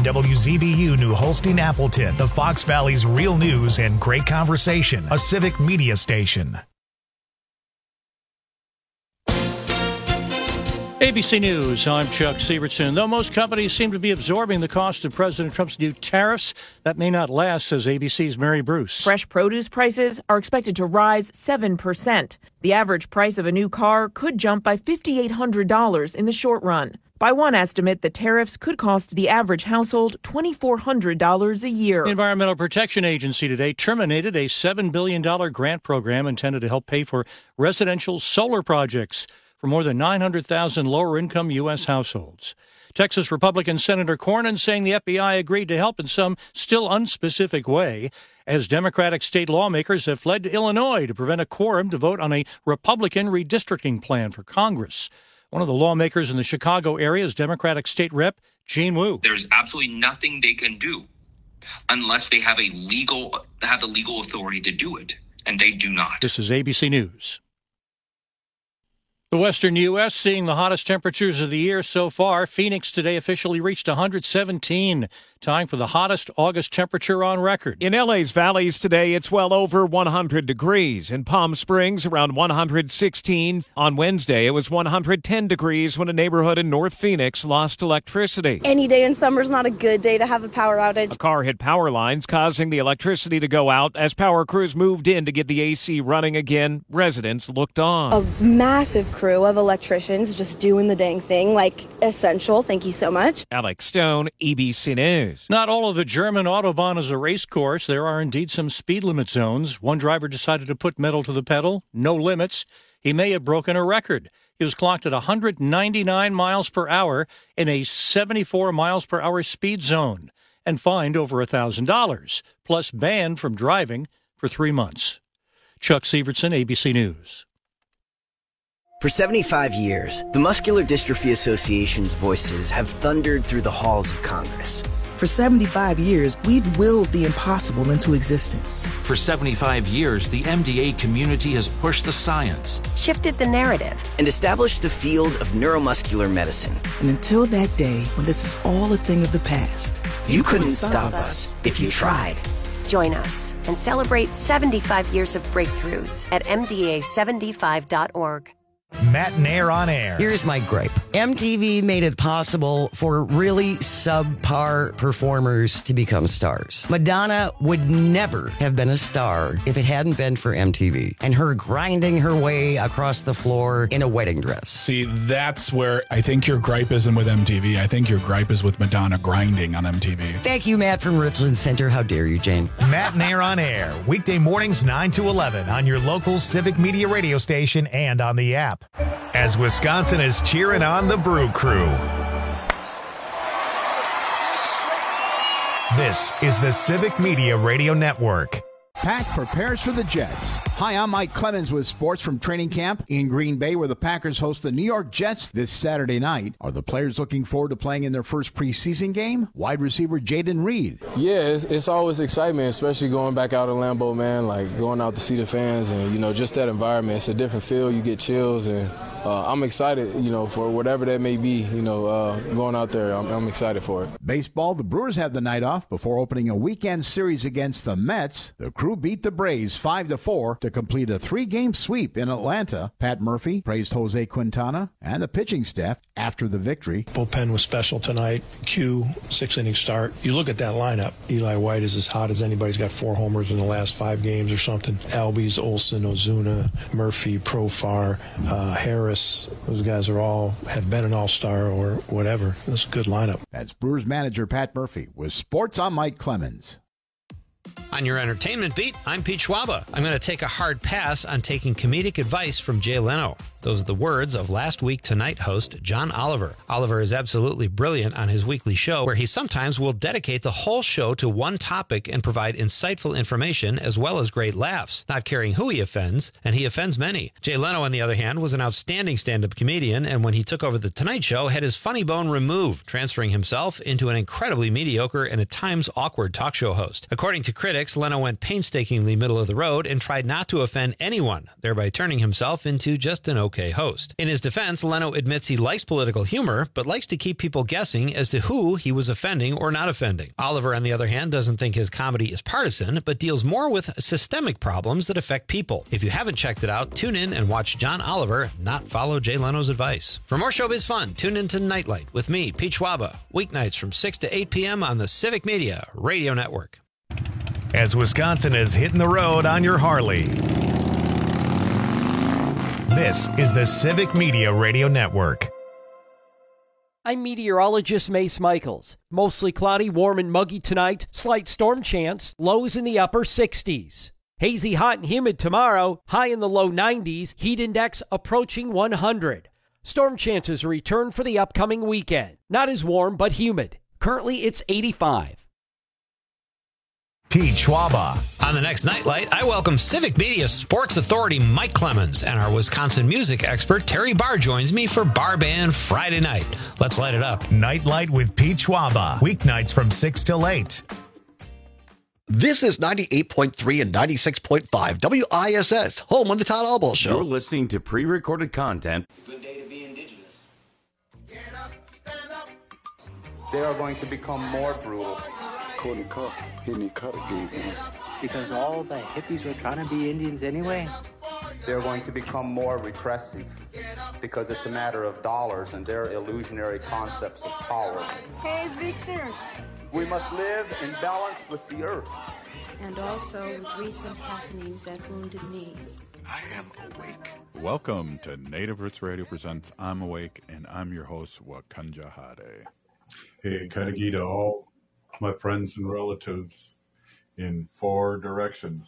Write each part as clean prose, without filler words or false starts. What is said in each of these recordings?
WZBU New Holstein Appleton, the Fox Valley's real news and great conversation, a civic media station. ABC News, I'm Chuck Severson. Though most companies seem to be absorbing the cost of President Trump's new tariffs, that may not last, says ABC's Mary Bruce. Fresh produce prices are expected to rise 7%. The average price of a new car could jump by $5,800 in the short run. By one estimate, the tariffs could cost the average household $2,400 a year. The Environmental Protection Agency today terminated a $7 billion grant program intended to help pay for residential solar projects for more than 900,000 lower-income U.S. households. Texas Republican Senator Cornyn saying the FBI agreed to help in some still unspecific way as Democratic state lawmakers have fled to Illinois to prevent a quorum to vote on a Republican redistricting plan for Congress. One of the lawmakers in the Chicago area is Democratic State Rep. Gene Wu. There's absolutely nothing they can do unless they have the legal authority to do it, and they do not. This is ABC News. The western U.S. seeing the hottest temperatures of the year so far. Phoenix today officially reached 117, tying for the hottest August temperature on record. In L.A.'s valleys today, it's well over 100 degrees. In Palm Springs, around 116. On Wednesday, it was 110 degrees when a neighborhood in North Phoenix lost electricity. Any day in summer is not a good day to have a power outage. A car hit power lines, causing the electricity to go out. As power crews moved in to get the AC running again, residents looked on. A massive crew of electricians just doing the dang thing, like essential. Thank you so much. Alex Stone, ABC News. Not all of the German Autobahn is a race course. There are indeed some speed limit zones. One driver decided to put metal to the pedal. No limits. He may have broken a record. He was clocked at 199 miles per hour in a 74 miles per hour speed zone and fined over $1,000, plus banned from driving for 3 months. Chuck Severson, ABC News. For 75 years, the Muscular Dystrophy Association's voices have thundered through the halls of Congress. For 75 years, we've willed the impossible into existence. For 75 years, the MDA community has pushed the science, shifted the narrative, and established the field of neuromuscular medicine. And until that day, when this is all a thing of the past, you couldn't stop us if you tried. Join us and celebrate 75 years of breakthroughs at MDA75.org. Matt Nair on air. Here's my gripe. MTV made it possible for really subpar performers to become stars. Madonna would never have been a star if it hadn't been for MTV and her grinding her way across the floor in a wedding dress. See, that's where I think your gripe isn't with MTV. I think your gripe is with Madonna grinding on MTV. Thank you, Matt from Richland Center. How dare you, Jane? Matt Nair on air. Weekday mornings 9 to 11 on your local civic media radio station and on the app. As Wisconsin is cheering on the Brew Crew. This is the Civic Media Radio Network. Pack prepares for the Jets. Hi, I'm Mike Clemens with sports from training camp in Green Bay, where the Packers host the New York Jets this Saturday night. Are the players looking forward to playing in their first preseason game? Wide receiver Jaden Reed. Yeah, it's always excitement, especially going back out in Lambeau, man, like going out to see the fans and, just that environment. It's a different feel. You get chills, and I'm excited, for whatever that may be, going out there. I'm excited for it. Baseball, the Brewers have the night off before opening a weekend series against the Mets. The Crew beat the Braves 5-4 to complete a 3-game sweep in Atlanta. Pat Murphy praised Jose Quintana and the pitching staff after the victory. Bullpen was special tonight. Q, 6-inning start. You look at that lineup. Eli White is as hot as anybody. He's got 4 homers in the last 5 games or something. Albies, Olsen, Ozuna, Murphy, Profar, Harris. Those guys have been an all-star or whatever. That's a good lineup. That's Brewers manager Pat Murphy with Sports. I'm Mike Clemens. On your entertainment beat, I'm Pete Schwaba. I'm going to take a hard pass on taking comedic advice from Jay Leno. Those are the words of Last Week Tonight host John Oliver. Oliver is absolutely brilliant on his weekly show, where he sometimes will dedicate the whole show to one topic and provide insightful information as well as great laughs, not caring who he offends, and he offends many. Jay Leno, on the other hand, was an outstanding stand-up comedian, and when he took over The Tonight Show, had his funny bone removed, transferring himself into an incredibly mediocre and at times awkward talk show host. According to critics, critics, Leno went painstakingly middle of the road and tried not to offend anyone, thereby turning himself into just an okay host. In his defense, Leno admits he likes political humor, but likes to keep people guessing as to who he was offending or not offending. Oliver, on the other hand, doesn't think his comedy is partisan, but deals more with systemic problems that affect people. If you haven't checked it out, tune in and watch John Oliver not follow Jay Leno's advice. For more showbiz fun, tune in to Nightlight with me, Pete Schwaba, weeknights from 6 to 8 p.m. on the Civic Media Radio Network. As Wisconsin is hitting the road on your Harley. This is the Civic Media Radio Network. I'm meteorologist Mace Michaels. Mostly cloudy, warm and muggy tonight. Slight storm chance. Lows in the upper 60s. Hazy, hot and humid tomorrow. High in the low 90s. Heat index approaching 100. Storm chances return for the upcoming weekend. Not as warm, but humid. Currently, it's 85. Pete Schwaba. On the next Nightlight, I welcome Civic Media Sports Authority Mike Clemens, and our Wisconsin music expert Terry Barr joins me for Bar Band Friday night. Let's light it up. Nightlight with Pete Schwaba. Weeknights from 6 till 8. This is 98.3 and 96.5 WISS, home of the Todd Albaugh Show. You're listening to pre-recorded content. It's a good day to be indigenous. Get up, stand up. They are going to become more brutal. Couldn't cut. He didn't cut again. Because all the hippies were trying to be Indians anyway. They're going to become more repressive because it's a matter of dollars and their illusionary concepts of power. Hey, Victor. We must live in balance with the earth. And also with recent happenings at Wounded Knee. I am awake. Welcome to Native Roots Radio presents I'm Awake, and I'm your host, Wakanja Hade. Hey, Kadagi to all my friends and relatives in 4 directions.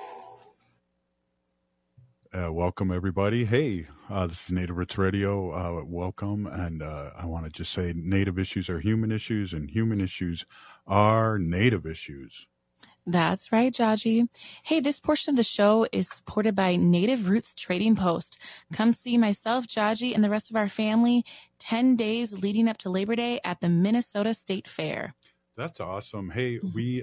Welcome, everybody. Hey, this is Native Roots Radio. Welcome, and I want to just say Native issues are human issues, and human issues are Native issues. That's right, Jaji. Hey, this portion of the show is supported by Native Roots Trading Post. Come see myself, Jaji, and the rest of our family 10 days leading up to Labor Day at the Minnesota State Fair. That's awesome. Hey,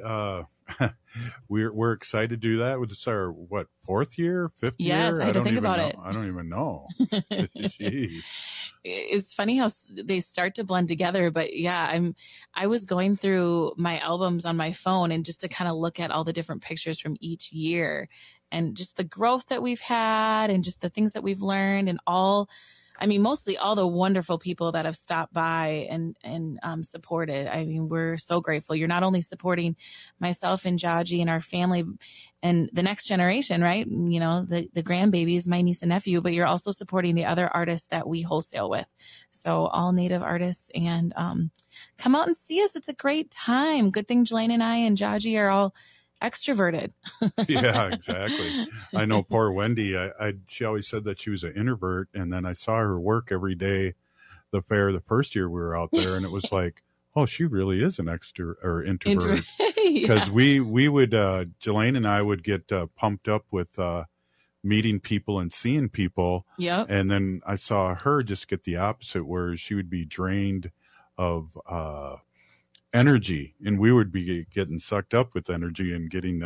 we're excited to do that. This is our, 4th year, 5th year? Yes, I had to think about it. I don't even know. Jeez. It's funny how they start to blend together, but yeah, I was going through my albums on my phone and just to kind of look at all the different pictures from each year and just the growth that we've had and just the things that we've learned and mostly all the wonderful people that have stopped by and supported. I mean, we're so grateful. You're not only supporting myself and Jaji and our family and the next generation, right? You know, the grandbabies, my niece and nephew, but you're also supporting the other artists that we wholesale with. So all Native artists, and come out and see us. It's a great time. Good thing Jelaine and I and Jaji are all extroverted. Yeah, exactly. I know poor Wendy, she always said that she was an introvert, and then I saw her work every day the fair the first year we were out there, and it was like, oh, she really is an introvert. Because we would Jelaine and I would get pumped up with meeting people and seeing people. Yep. And then I saw her just get the opposite, where she would be drained of energy, and we would be getting sucked up with energy and getting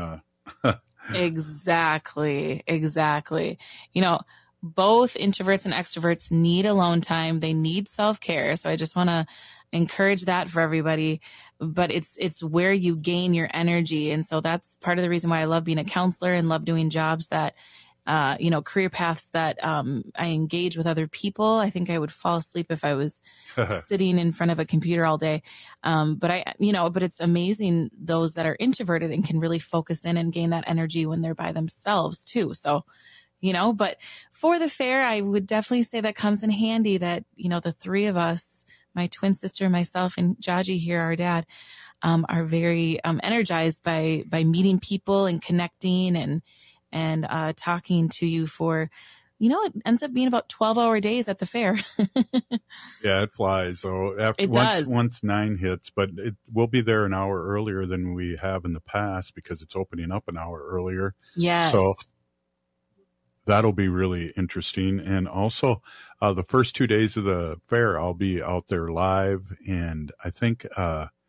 Exactly. You know, both introverts and extroverts need alone time. They need self-care. So I just want to encourage that for everybody, but it's where you gain your energy. And so that's part of the reason why I love being a counselor and love doing jobs that career paths that I engage with other people. I think I would fall asleep if I was sitting in front of a computer all day. But it's amazing those that are introverted and can really focus in and gain that energy when they're by themselves too. So, but for the fair, I would definitely say that comes in handy that, the 3 of us, my twin sister, myself, and Jaji here, our dad, are very energized by meeting people and connecting and talking to you for, it ends up being about 12-hour days at the fair. Yeah, it flies. So once 9 hits, but we'll be there an hour earlier than we have in the past because it's opening up an hour earlier. Yes. So that'll be really interesting. And also the first 2 days of the fair, I'll be out there live. And I think I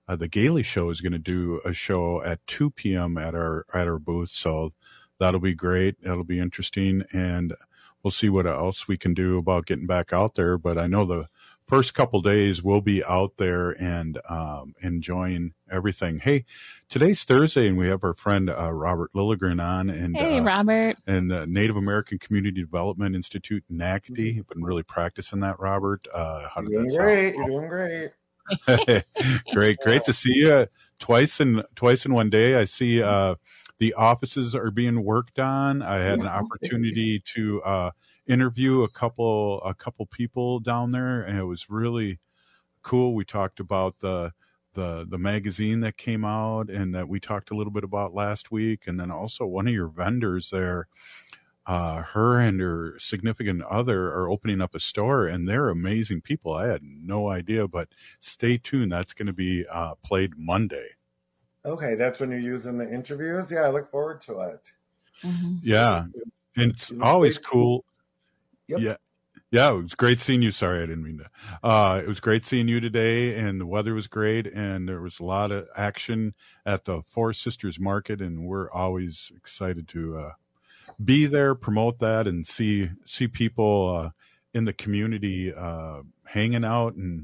the Gailey Show is going to do a show at 2 p.m. at our booth. So that'll be great. That'll be interesting. And we'll see what else we can do about getting back out there. But I know the first couple days we'll be out there and enjoying everything. Hey, today's Thursday, and we have our friend Robert Lilligren on. And hey, Robert. And the Native American Community Development Institute, NACD. I've been really practicing that, Robert. How did that sound? You're doing great. Great to see you twice in 1 day. I see the offices are being worked on. I had an opportunity to interview a couple people down there, and it was really cool. We talked about the magazine that came out and that we talked a little bit about last week, and then also one of your vendors there, her and her significant other are opening up a store, and they're amazing people. I had no idea, but stay tuned. That's going to be played Monday. Okay, that's when you're using the interviews? Yeah, I look forward to it. Mm-hmm. Yeah, and it's always cool. Yep. Yeah, it was great seeing you. Sorry, I didn't mean to. It was great seeing you today, and the weather was great, and there was a lot of action at the Four Sisters Market, and we're always excited to be there, promote that, and see people in the community hanging out, and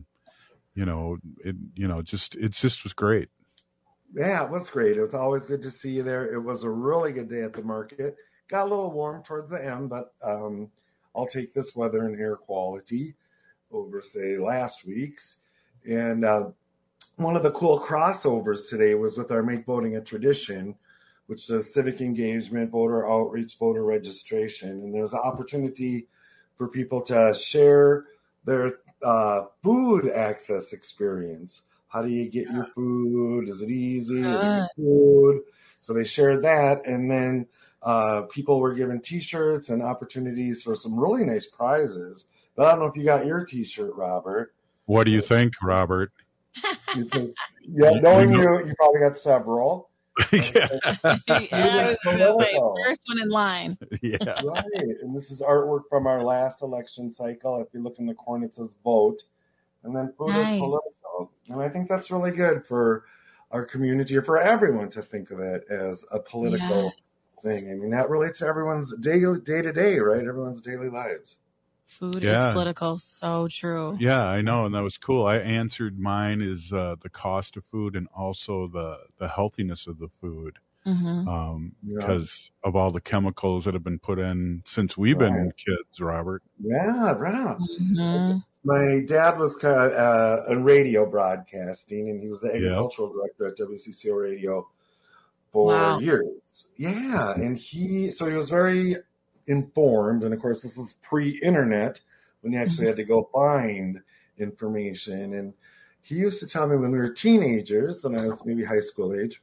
it just was great. Yeah, it was great. It was always good to see you there. It was a really good day at the market. Got a little warm towards the end, but I'll take this weather and air quality over, say, last week's. And one of the cool crossovers today was with our Make Voting a Tradition, which does civic engagement, voter outreach, voter registration. And there's an opportunity for people to share their food access experience. How do you get your food? Is it easy? Is it good food? So they shared that. And then people were given T-shirts and opportunities for some really nice prizes. But I don't know if you got your T-shirt, Robert. What do you think, Robert? Because, knowing you probably got several. Yeah, I was going to say, first one in line. Yeah. Right. And this is artwork from our last election cycle. If you look in the corner, it says vote. And then food is political. And I think that's really good for our community, or for everyone to think of it as a political thing. I mean, that relates to everyone's day-to-day, right? Everyone's daily lives. Food is political. So true. Yeah, I know. And that was cool. I answered mine is the cost of food and also the healthiness of the food. Mm-hmm. Because of all the chemicals that have been put in since we've been kids, Robert. Yeah, right. Mm-hmm. My dad was in radio broadcasting, and he was the agricultural director at WCCO Radio for years. Yeah, and he was very informed, and of course this was pre-internet when you actually had to go find information. And he used to tell me when we were teenagers, when I was maybe high school age,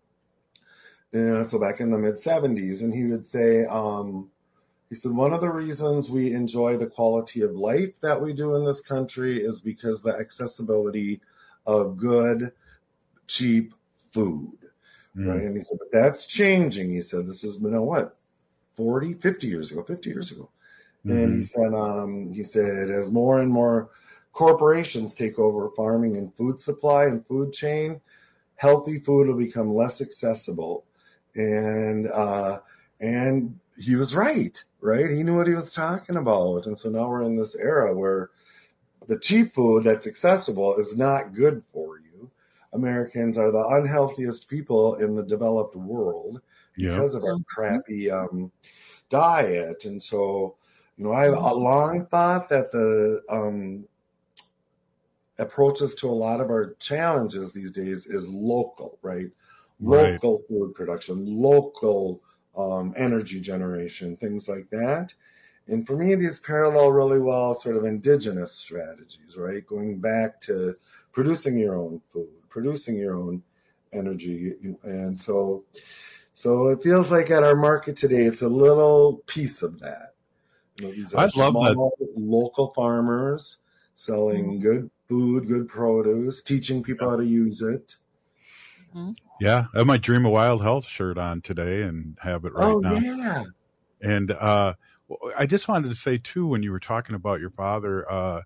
so back in the mid-'70s, and he would say, he said, one of the reasons we enjoy the quality of life that we do in this country is because the accessibility of good, cheap food, right? And he said, but that's changing. He said, this is, 50 years ago. Mm-hmm. And he said, as more and more corporations take over farming and food supply and food chain, healthy food will become less accessible. And he was right? He knew what he was talking about. And so now we're in this era where the cheap food that's accessible is not good for you. Americans are the unhealthiest people in the developed world because of our crappy diet. And so, I've long thought that the approaches to a lot of our challenges these days is local, right? Local food production, local energy generation, things like that. And for me, these parallel really well sort of indigenous strategies, right? Going back to producing your own food, producing your own energy. And so it feels like at our market today, it's a little piece of that. These are small, local farmers selling good food, good produce, teaching people how to use it. Mm-hmm. Yeah, I have my Dream of Wild Health shirt on today and have it right now. Yeah. And I just wanted to say, too, when you were talking about your father,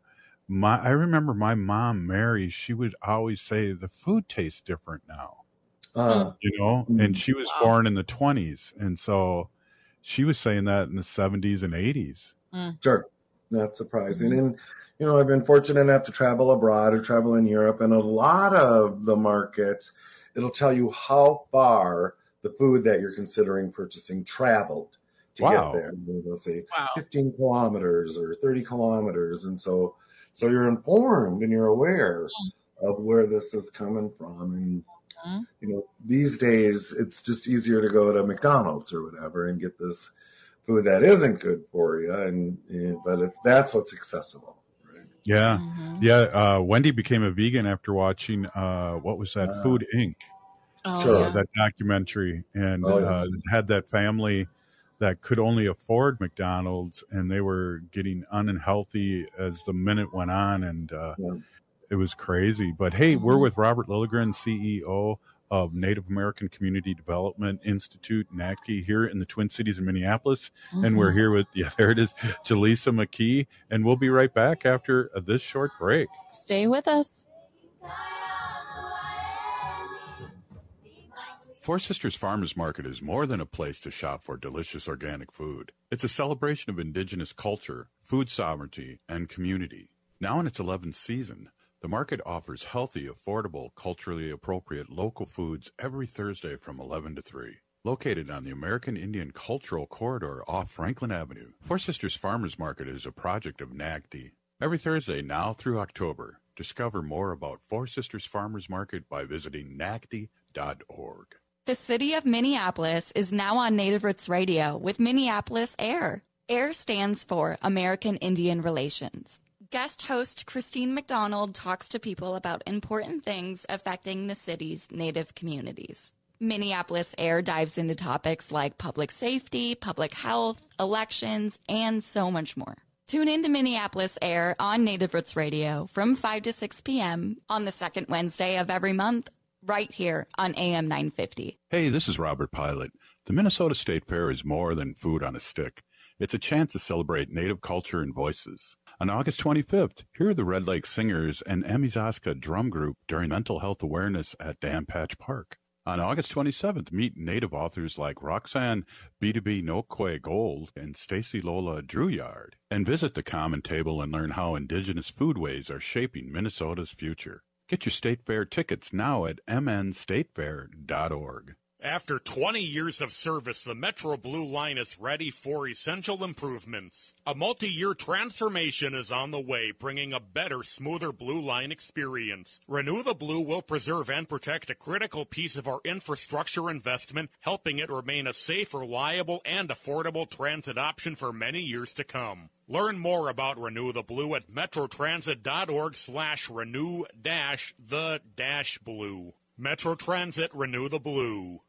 I remember my mom, Mary, she would always say the food tastes different now, and she was born in the 20s. And so she was saying that in the 70s and 80s. Sure. Not surprising. And, I've been fortunate enough to travel abroad or travel in Europe, and a lot of the markets, it'll tell you how far the food that you're considering purchasing traveled to get there. They'll say 15 kilometers or 30 kilometers. And so you're informed and you're aware of where this is coming from. And, these days it's just easier to go to McDonald's or whatever and get this food that isn't good for you. But that's what's accessible. Right? Yeah. Yeah. Wendy became a vegan after watching, what was that? Food Inc. That documentary, and had that family that could only afford McDonald's, and they were getting unhealthy as the minute went on, and it was crazy. But hey, we're with Robert Lilligren, CEO of Native American Community Development Institute, NACD, here in the Twin Cities in Minneapolis, and we're here with, there it is, Jaleesa McKee, and we'll be right back after this short break. Stay with us. Four Sisters Farmers Market is more than a place to shop for delicious organic food. It's a celebration of indigenous culture, food sovereignty, and community. Now in its 11th season, the market offers healthy, affordable, culturally appropriate local foods every Thursday from 11 to 3. Located on the American Indian Cultural Corridor off Franklin Avenue, Four Sisters Farmers Market is a project of NACD. Every Thursday now through October, discover more about Four Sisters Farmers Market by visiting NACD.org. The city of Minneapolis is now on Native Roots Radio with Minneapolis AIR. AIR stands for American Indian Relations. Guest host Christine McDonald talks to people about important things affecting the city's Native communities. Minneapolis AIR dives into topics like public safety, public health, elections, and so much more. Tune in to Minneapolis AIR on Native Roots Radio from 5 to 6 p.m. on the second Wednesday of every month, right here on AM 950. Hey, this is Robert Pilot. The Minnesota State Fair is more than food on a stick. It's a chance to celebrate Native culture and voices. On August 25th, hear the Red Lake Singers and Emizaska Drum Group during Mental Health Awareness at Dan Patch Park. On August 27th, meet Native authors like Roxanne B2B Nokwe Gold and Stacy Lola Drouillard, and visit the Common Table and learn how Indigenous foodways are shaping Minnesota's future. Get your State Fair tickets now at mnstatefair.org. After 20 years of service, the Metro Blue line is ready for essential improvements. A multi-year transformation is on the way, bringing a better, smoother Blue line experience. Renew the Blue will preserve and protect a critical piece of our infrastructure investment, helping it remain a safe, reliable, and affordable transit option for many years to come. Learn more about Renew the Blue at metrotransit.org/renew-the-blue. Metro Transit, Renew the Blue.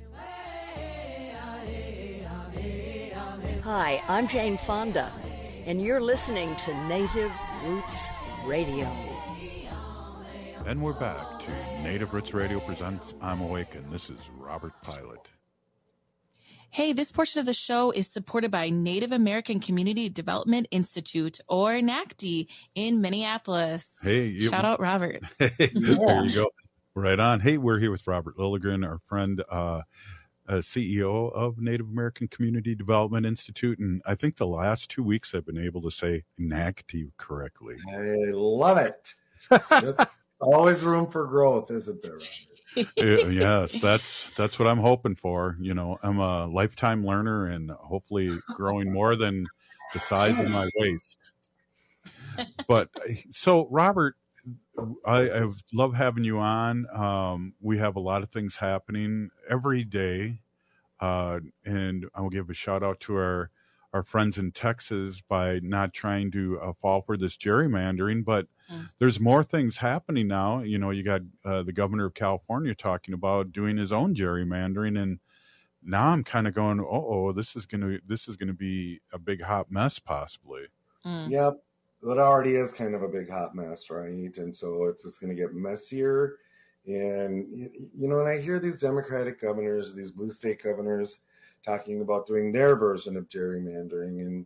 Hi, I'm Jane Fonda, and you're listening to Native Roots Radio. And we're back to Native Roots Radio presents I'm Awake, and this is Robert Pilot. Hey, this portion of the show is supported by Native American Community Development Institute, or NACD, in Minneapolis. Hey, shout out Robert. Hey, there you go. Right on. Hey, we're here with Robert Lilligren, our friend, CEO of Native American Community Development Institute. And I think the last 2 weeks I've been able to say NACD correctly. I love it. Always room for growth, isn't there, Robert? Yes, that's what I'm hoping for. You know, I'm a lifetime learner and hopefully growing more than the size of my waist. But so, Robert, I love having you on. We have a lot of things happening every day. And I'll give a shout out to our friends in Texas by not trying to fall for this gerrymandering, but there's more things happening now. You know, you got the governor of California talking about doing his own gerrymandering, and now I'm kind of going, this is gonna be a big hot mess possibly. Yep. It already is kind of a big hot mess, right? And so it's just going to get messier. And, you know, and I hear these Democratic governors, these blue state governors talking about doing their version of gerrymandering. And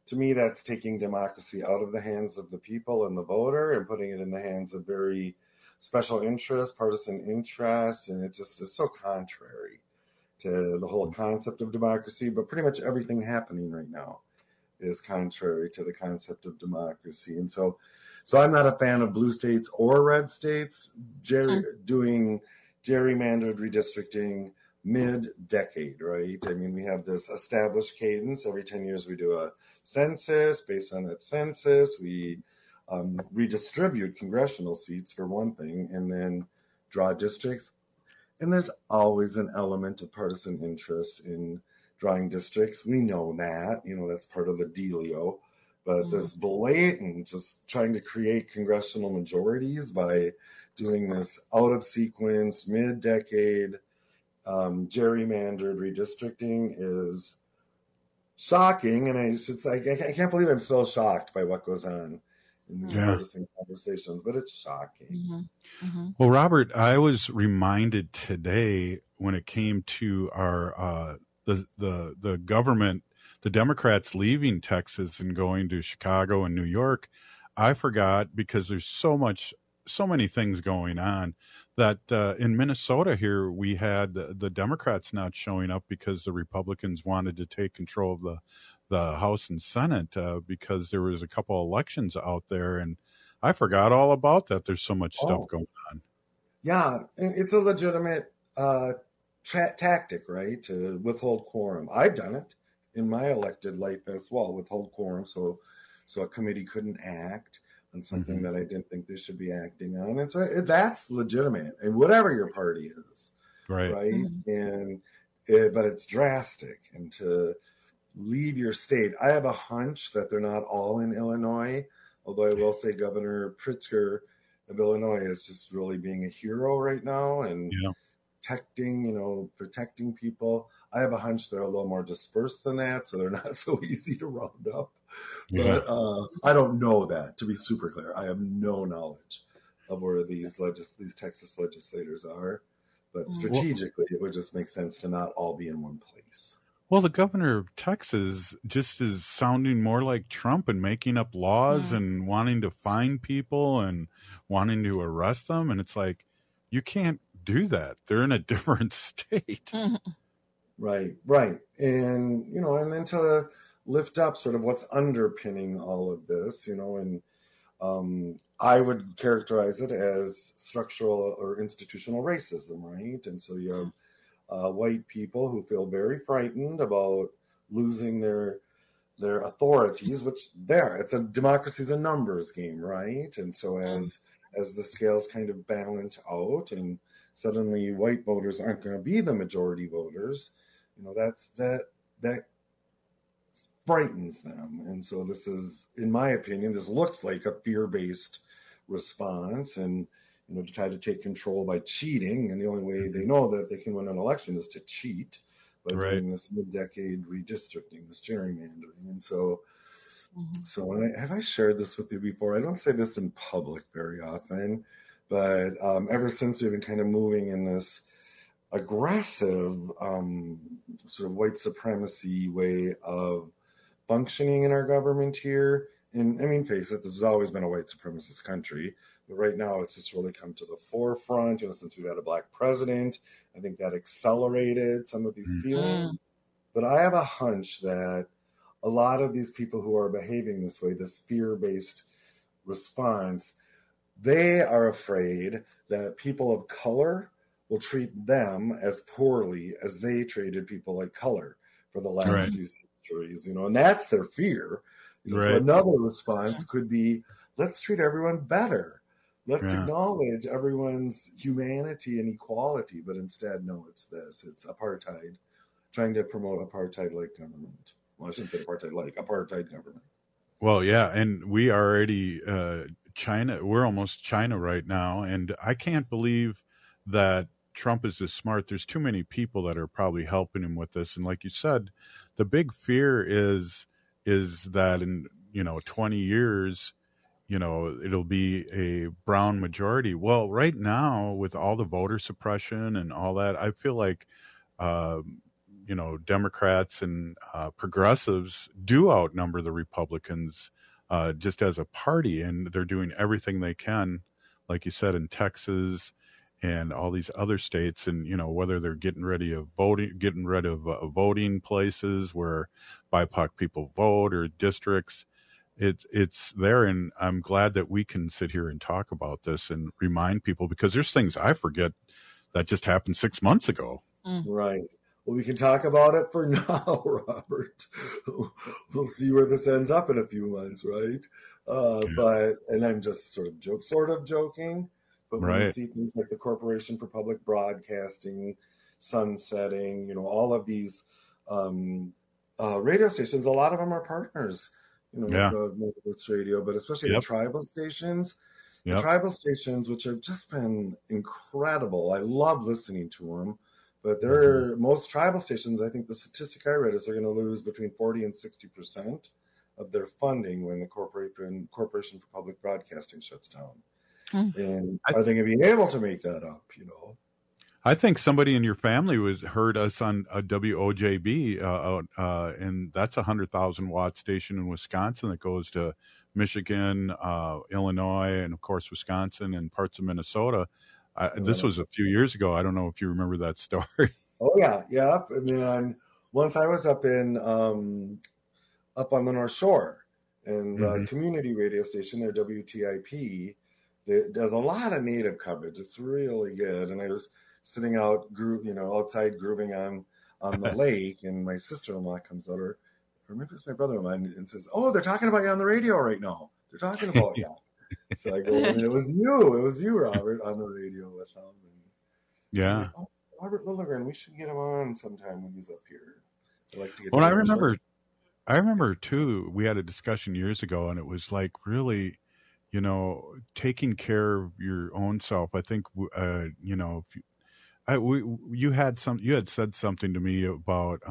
to me, that's taking democracy out of the hands of the people and the voter and putting it in the hands of very special interests, partisan interests, and it just is so contrary to the whole concept of democracy. But pretty much everything happening right now is contrary to the concept of democracy. And so I'm not a fan of blue states or red states doing gerrymandered redistricting mid-decade, right? I mean, we have this established cadence. Every 10 years we do a census. Based on that census, we redistribute congressional seats for one thing, and then draw districts. And there's always an element of partisan interest in drawing districts. We know that, that's part of the dealio. But this blatant, just trying to create congressional majorities by doing this out of sequence, mid-decade, gerrymandered redistricting is shocking. And I can't believe I'm so shocked by what goes on in these partisan conversations, but it's shocking. Well, Robert, I was reminded today when it came to our the government, the Democrats leaving Texas and going to Chicago and New York. I forgot, because there's so many things going on, that in Minnesota here we had the Democrats not showing up because the Republicans wanted to take control of the House and Senate because there was a couple elections out there, and I forgot all about that. There's so much stuff going on. Yeah, it's a legitimate tactic, right, to withhold quorum. I've done it in my elected life as well, withhold quorum so a committee couldn't act on something that I didn't think they should be acting on. And so that's legitimate, and whatever your party is, right? And but it's drastic, and to leave your state. I have a hunch that they're not all in Illinois, although I will say Governor Pritzker of Illinois is just really being a hero right now and protecting people. I have a hunch they're a little more dispersed than that, so they're not so easy to round up. But I don't know that, to be super clear. I have no knowledge of where these Texas legislators are. But strategically, it would just make sense to not all be in one place. Well, the governor of Texas just is sounding more like Trump and making up laws and wanting to fine people and wanting to arrest them. And it's like, you can't do that. They're in a different state. Right. And, and then to lift up sort of what's underpinning all of this, and I would characterize it as structural or institutional racism, right? And so you have white people who feel very frightened about losing their authorities, which it's a democracy's a numbers game, right? And so as the scales kind of balance out and suddenly white voters aren't going to be the majority voters, that frightens them. And so this is, in my opinion, this looks like a fear-based response, and to try to take control by cheating. And the only way they know that they can win an election is to cheat by doing this mid-decade redistricting, this gerrymandering. And so have I shared this with you before? I don't say this in public very often, but ever since we've been kind of moving in this aggressive sort of white supremacy way of functioning in our government here. And I mean, face it, this has always been a white supremacist country, but right now it's just really come to the forefront. Since we've had a black president, I think that accelerated some of these feelings. But I have a hunch that a lot of these people who are behaving this way, this fear-based response, they are afraid that people of color will treat them as poorly as they treated people like color for the last few centuries, and that's their fear. So another response could be, let's treat everyone better. Let's acknowledge everyone's humanity and equality. But instead, no, it's apartheid, trying to promote apartheid-like government. Well, I shouldn't say apartheid-like, apartheid government. Well, yeah, and we already, China, we're almost China right now, and I can't believe that Trump is this smart. There's too many people that are probably helping him with this. And like you said, the big fear is that in 20 years, it'll be a brown majority. Well, right now with all the voter suppression and all that, I feel like Democrats and progressives do outnumber the Republicans just as a party, and they're doing everything they can, like you said, in Texas and all these other states, and whether they're getting rid of voting places where BIPOC people vote or districts. It's there, and I'm glad that we can sit here and talk about this and remind people, because there's things I forget that just happened 6 months ago. Right. Well, we can talk about it for now, Robert. We'll see where this ends up in a few months, right? And I'm just sort of joking. But when you see things like the Corporation for Public Broadcasting sunsetting, all of these radio stations, a lot of them are partners, Native Roots Radio, but especially the tribal stations. The tribal stations, which have just been incredible. I love listening to them. But most tribal stations, I think the statistic I read is they're going to lose between 40 and 60% of their funding when the Corporation for Public Broadcasting shuts down. And are they going to be able to make that up, I think somebody in your family heard us on a WOJB, and that's a 100,000 watt station in Wisconsin that goes to Michigan, Illinois, and of course Wisconsin and parts of Minnesota. This was a few years ago. I don't know if you remember that story. Oh yeah. And then once I was up on the North Shore, and the community radio station there, WTIP, that does a lot of Native coverage. It's really good. And I was sitting out, outside grooving on the lake, and my sister-in-law comes over, or maybe it's my brother-in-law, and says, "Oh, they're talking about you on the radio right now. They're talking about you." So I go, and it was you, Robert, on the radio with them. And like, Robert Lilligren, we should get him on sometime when he's up here. I'd like to get. Well, I remember too. We had a discussion years ago, and it was like really, taking care of your own self. I think, you had said something to me about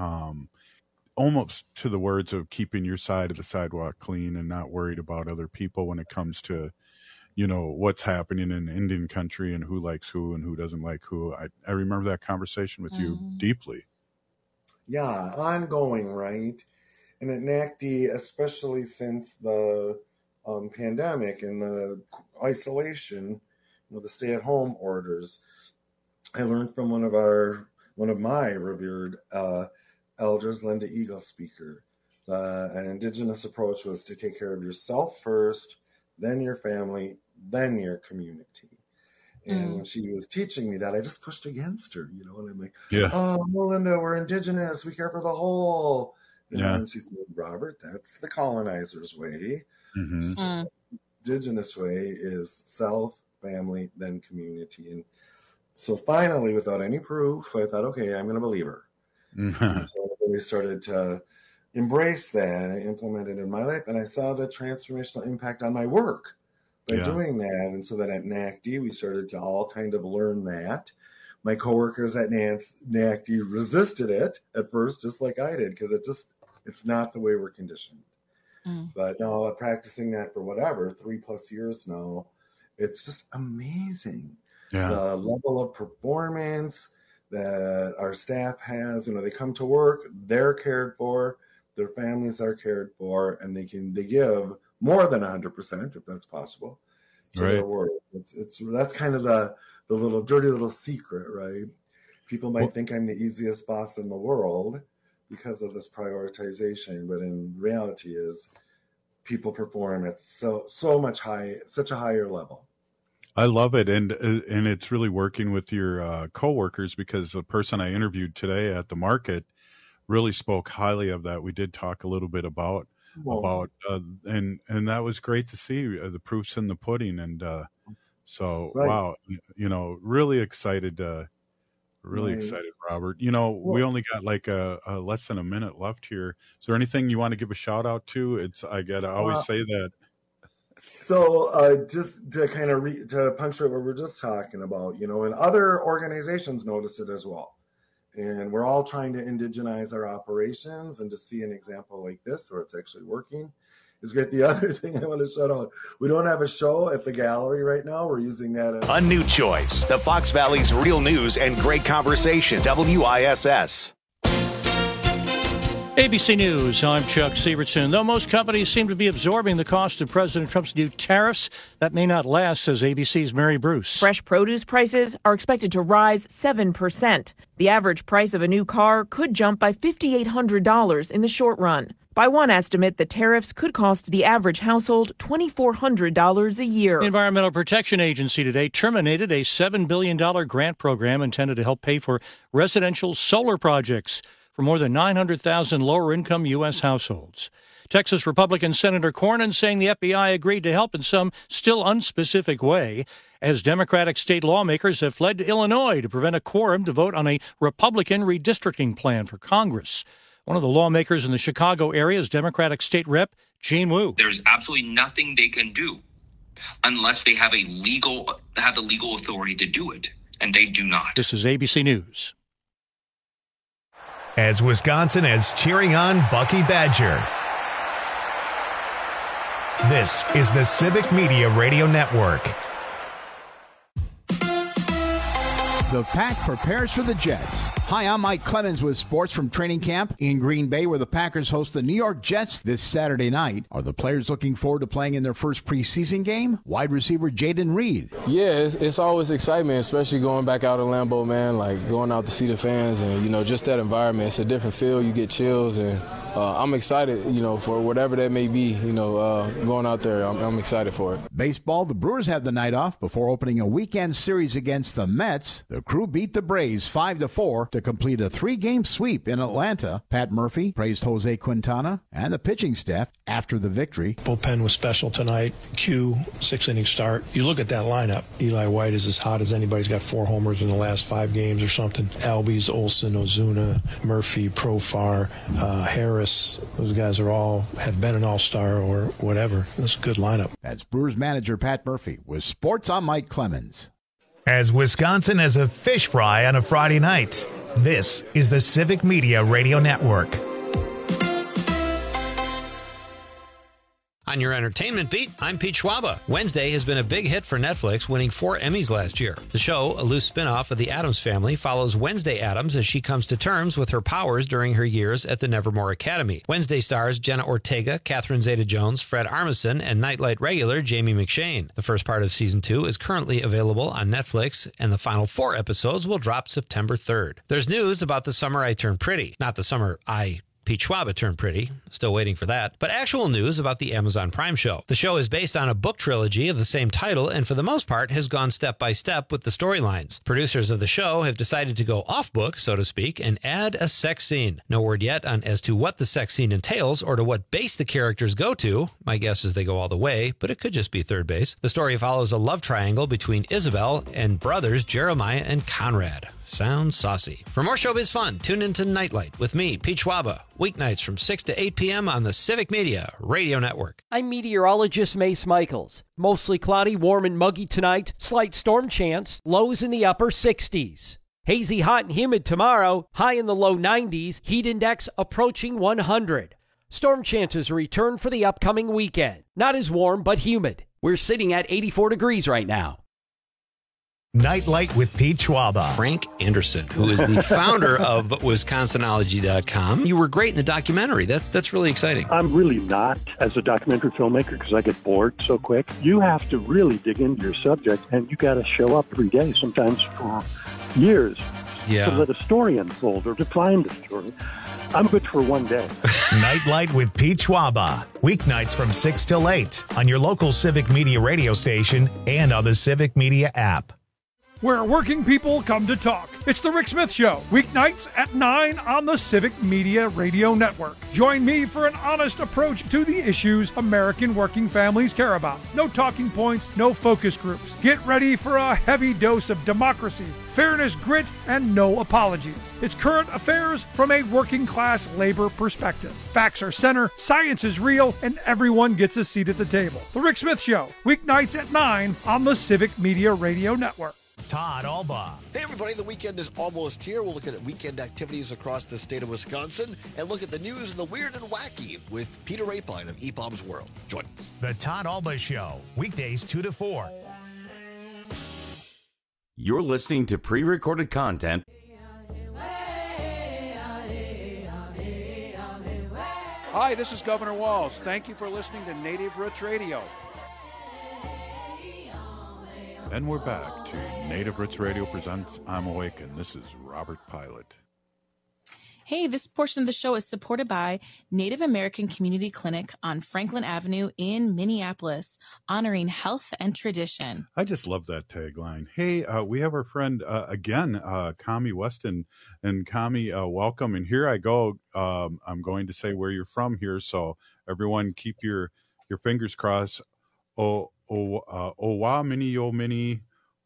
almost to the words of keeping your side of the sidewalk clean and not worried about other people when it comes to, what's happening in Indian country and who likes who and who doesn't like who. I remember that conversation with you deeply. Yeah, ongoing, right? And at NACD, especially since the pandemic and the isolation, the stay-at-home orders, I learned from one of my revered elders, Linda Eagle Speaker. An indigenous approach was to take care of yourself first, then your family, then your community. And when she was teaching me that, I just pushed against her, and I'm like, "Oh, well, Linda, we're indigenous. We care for the whole." And she said, "Robert, that's the colonizer's way. The indigenous way is self, family, then community." And so finally, without any proof, I thought, okay, I'm going to believe her. So I really started to embrace that. I implemented it in my life, and I saw the transformational impact on my work by doing that. And so then at NACD, we started to all kind of learn that. My coworkers at NACD resisted it at first, just like I did, because it's not the way we're conditioned. But now practicing that for 3+ years now, it's just amazing. The level of performance that our staff has, they come to work, they're cared for, their families are cared for, and they give more than 100%, if that's possible, to their work. That's kind of the little dirty little secret, right? People might think I'm the easiest boss in the world because of this prioritization, but in reality is people perform at such a higher level. I love it, and it's really working with your coworkers, because the person I interviewed today at the market really spoke highly of that. We did talk a little bit about and that was great to see the proofs in the pudding, and wow, really excited, excited, Robert. We only got like a less than a minute left here. Is there anything you want to give a shout out to? I always say that. So just to kind of to punctuate what we're just talking about, and other organizations notice it as well. And we're all trying to indigenize our operations, and to see an example like this where it's actually working is great. The other thing I want to shout out, we don't have a show at the gallery right now. We're using that as a new choice. The Fox Valley's real news and great conversation. WISS. ABC News, I'm Chuck Severson. Though most companies seem to be absorbing the cost of President Trump's new tariffs, that may not last, says ABC's Mary Bruce. Fresh produce prices are expected to rise 7%. The average price of a new car could jump by $5,800 in the short run. By one estimate, the tariffs could cost the average household $2,400 a year. The Environmental Protection Agency today terminated a $7 billion grant program intended to help pay for residential solar projects for more than 900,000 lower-income U.S. households. Texas Republican Senator Cornyn saying the FBI agreed to help in some still unspecific way, as Democratic state lawmakers have fled to Illinois to prevent a quorum to vote on a Republican redistricting plan for Congress. One of the lawmakers in the Chicago area is Democratic State Rep. Gene Wu. There's absolutely nothing they can do unless they have the legal authority to do it, and they do not. This is ABC News. As Wisconsin is cheering on Bucky Badger. This is the Civic Media Radio Network. The Pack prepares for the Jets. Hi, I'm Mike Clemens with sports from training camp in Green Bay, where the Packers host the New York Jets this Saturday night. Are the players looking forward to playing in their first preseason game? Wide receiver Jaden Reed. Yeah, it's always excitement, especially going back out in Lambeau, man, like going out to see the fans and, just that environment. It's a different feel. You get chills, and I'm excited, for whatever that may be, going out there. I'm excited for it. Baseball, the Brewers have the night off before opening a weekend series against the Mets. The Crew beat the Braves 5-4 to complete a 3-game sweep in Atlanta. Pat Murphy praised Jose Quintana and the pitching staff after the victory. Bullpen was special tonight. Q, 6-inning start. You look at that lineup. Eli White is as hot as anybody. He's got 4 homers in the last 5 games or something. Albies, Olson, Ozuna, Murphy, Profar, Harris. Those guys have been an all-star or whatever. That's a good lineup. That's Brewers manager Pat Murphy with sports. I'm Mike Clemens. As Wisconsin has a fish fry on a Friday night, this is the Civic Media Radio Network. On your entertainment beat, I'm Pete Schwaba. Wednesday has been a big hit for Netflix, winning 4 Emmys last year. The show, a loose spin-off of The Addams Family, follows Wednesday Addams as she comes to terms with her powers during her years at the Nevermore Academy. Wednesday stars Jenna Ortega, Catherine Zeta-Jones, Fred Armisen, and Nightlight regular Jamie McShane. The first part of Season 2 is currently available on Netflix, and the final 4 episodes will drop September 3rd. There's news about The Summer I Turned Pretty. Not The Summer Pete Schwaba turned pretty. Still waiting for that. But actual news about the Amazon Prime show. The show is based on a book trilogy of the same title and for the most part has gone step by step with the storylines. Producers of the show have decided to go off book, so to speak, and add a sex scene. No word yet as to what the sex scene entails or to what base the characters go to. My guess is they go all the way, but it could just be third base. The story follows a love triangle between Isabel and brothers Jeremiah and Conrad. Sounds saucy. For more showbiz fun, tune into Nightlight with me, Pete Schwaba, weeknights from 6 to 8 p.m. on the Civic Media Radio Network. I'm meteorologist Mace Michaels. Mostly cloudy, warm and muggy tonight. Slight storm chance. Lows in the upper 60s. Hazy, hot and humid tomorrow. High in the low 90s. Heat index approaching 100. Storm chances return for the upcoming weekend. Not as warm, but humid. We're sitting at 84 degrees right now. Nightlight with Pete Schwaba. Frank Anderson, who is the founder of Wisconsinology.com. You were great in the documentary. That's really exciting. I'm really not as a documentary filmmaker because I get bored so quick. You have to really dig into your subject, and you got to show up every day, sometimes for years, to let a story unfold or to find a story. I'm good for one day. Nightlight with Pete Schwaba. Weeknights from 6 till 8 on your local Civic Media radio station and on the Civic Media app. Where working people come to talk. It's the Rick Smith Show, weeknights at 9 on the Civic Media Radio Network. Join me for an honest approach to the issues American working families care about. No talking points, no focus groups. Get ready for a heavy dose of democracy, fairness, grit, and no apologies. It's current affairs from a working class labor perspective. Facts are center, science is real, and everyone gets a seat at the table. The Rick Smith Show, weeknights at 9 on the Civic Media Radio Network. Todd Alba. Hey everybody, the weekend is almost here. We'll look at weekend activities across the state of Wisconsin and look at the news and the weird and wacky with Peter Rapine of EPOM's World. Join us. The Todd Alba Show, weekdays 2 to 4. You're listening to pre-recorded content Hi, this is Governor Walz. Thank you for listening to Native Roots Radio. And we're back to Native Roots Radio presents I'm Awakened. This is Robert Pilot. Hey, this portion of the show is supported by Native American Community Clinic on Franklin Avenue in Minneapolis, honoring health and tradition. I just love that tagline. Hey, we have our friend again, Kami Weston. And Kami, welcome. And here I go. I'm going to say where you're from here. So everyone keep your fingers crossed. Owa mini yo mini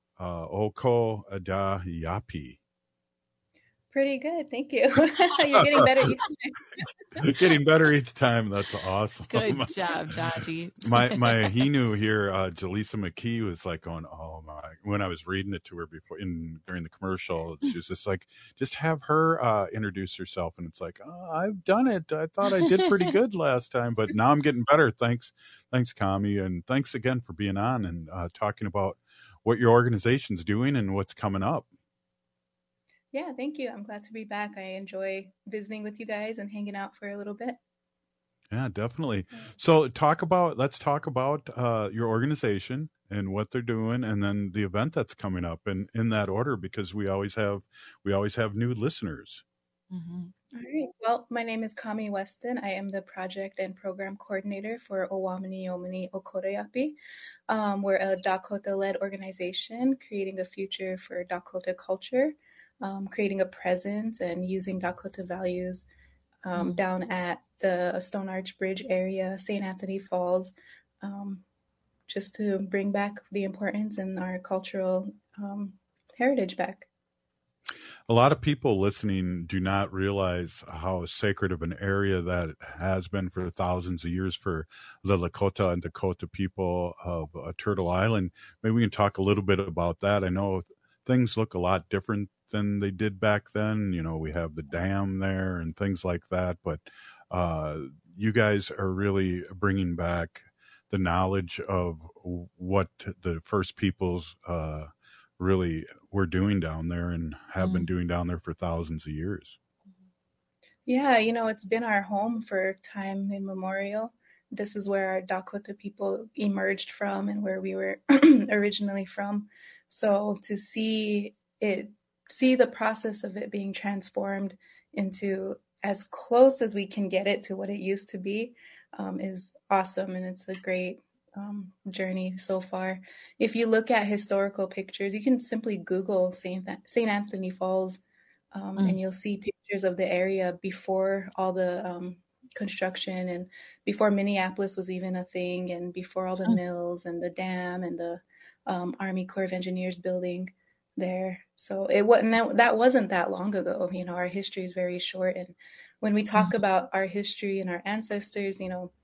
oko ada yapi. Pretty good, thank you. You're getting better each time. Getting better each time. That's awesome. Good job, Jaji. my Hinu here, Jaleesa McKee, was like going, oh my! When I was reading it to her before during the commercial, she was just like, just have her introduce herself, and it's like, oh, I've done it. I thought I did pretty good last time, but now I'm getting better. Thanks, Kami, and thanks again for being on and talking about what your organization's doing and what's coming up. Yeah, thank you. I'm glad to be back. I enjoy visiting with you guys and hanging out for a little bit. Yeah, definitely. So let's talk about your organization and what they're doing, and then the event that's coming up, and in that order, because we always have new listeners. Mm-hmm. All right. Well, my name is Kami Weston. I am the project and program coordinator for Owamini Yomini Okodayapi. We're a Dakota-led organization creating a future for Dakota culture. Creating a presence and using Dakota values down at the Stone Arch Bridge area, St. Anthony Falls, just to bring back the importance and our cultural heritage back. A lot of people listening do not realize how sacred of an area that has been for thousands of years for the Lakota and Dakota people of Turtle Island. Maybe we can talk a little bit about that. I know things look a lot different than they did back then. You know, we have the dam there and things like that, but you guys are really bringing back the knowledge of what the first peoples really were doing down there and have been doing down there for thousands of years. Yeah, you know, it's been our home for time immemorial. This is where our Dakota people emerged from and where we were originally from. So to see the process of it being transformed into as close as we can get it to what it used to be is awesome. And it's a great journey so far. If you look at historical pictures, you can simply Google St. Anthony Falls and you'll see pictures of the area before all the construction and before Minneapolis was even a thing and before all the mills and the dam and the Army Corps of Engineers building there. So that wasn't that long ago. You know, our history is very short. And when we talk about our history and our ancestors, you know,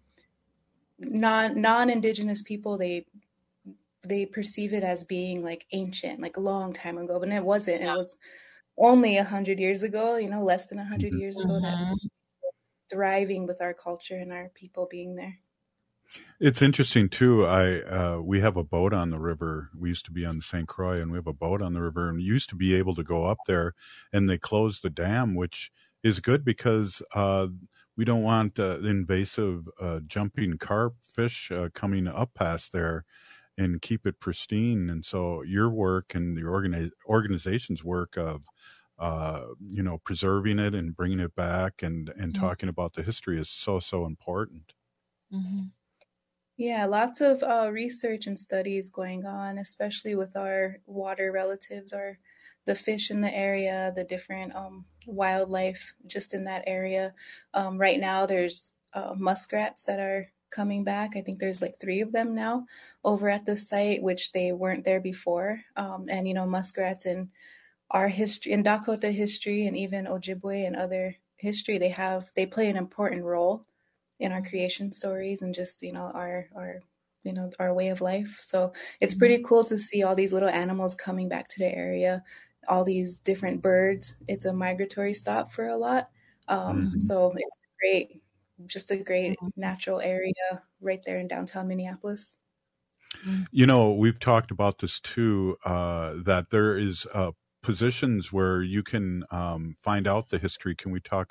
non-Indigenous people, they perceive it as being like ancient, like a long time ago, but it wasn't. It was only 100 years ago, you know, less than 100 years ago that thriving with our culture and our people being there. It's interesting too. We have a boat on the river. We used to be on the St. Croix, and we have a boat on the river, and we used to be able to go up there, and they closed the dam, which is good because we don't want the invasive jumping carp fish coming up past there, and keep it pristine. And so your work and the organization's work of you know, preserving it and bringing it back and talking about the history is so important. Mm-hmm. Yeah, lots of research and studies going on, especially with our water relatives, the fish in the area, the different wildlife just in that area. Right now, there's muskrats that are coming back. I think there's like 3 of them now over at the site, which they weren't there before. And, you know, muskrats in our history, in Dakota history, and even Ojibwe and other history, they play an important role in our creation stories and just, you know, our way of life. So it's pretty cool to see all these little animals coming back to the area, all these different birds. It's a migratory stop for a lot. So it's just a great natural area right there in downtown Minneapolis. You know, we've talked about this too, that there is positions where you can find out the history. Can we talk